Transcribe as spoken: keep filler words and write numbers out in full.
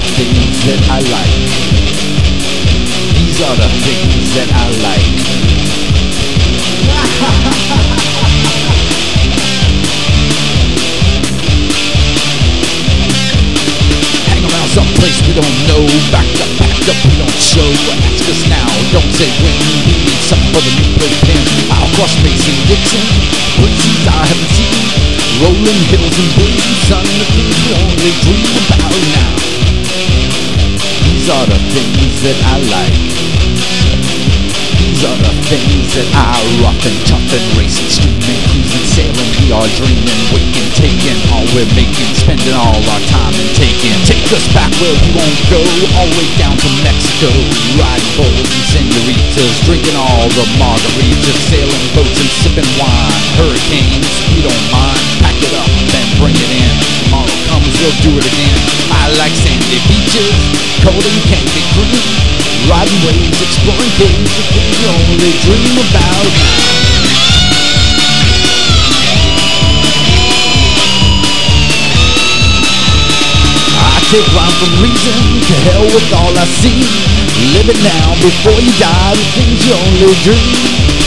things that I like. These are the things that I like. Hang around someplace we don't know. Back up, back up, we don't show. Ask us now, don't say when. We need something for the new playpen. I'll cross space and Dixon. Places I haven't seen. Rolling hills and blazing sun. The things we only dream about now. These are the things that I like. These are the things that I rough and tough and racing, streaming, cruising, sailing. We are dreaming, waking, taking all we're making, spending all our time and taking. Take us back where we won't go, all the way down to Mexico. Riding bulls and senoritas, drinking all the margaritas, sailing boats and sipping wine. Hurricanes, we don't mind. Pack it up and bring it in. Tomorrow comes, we'll do it again. I like sandy beaches, cold and candy cream. Riding waves, exploring caves, the things you only dream about. I take rhyme from reason, to hell with all I see. Live it now before you die, the things you only dream.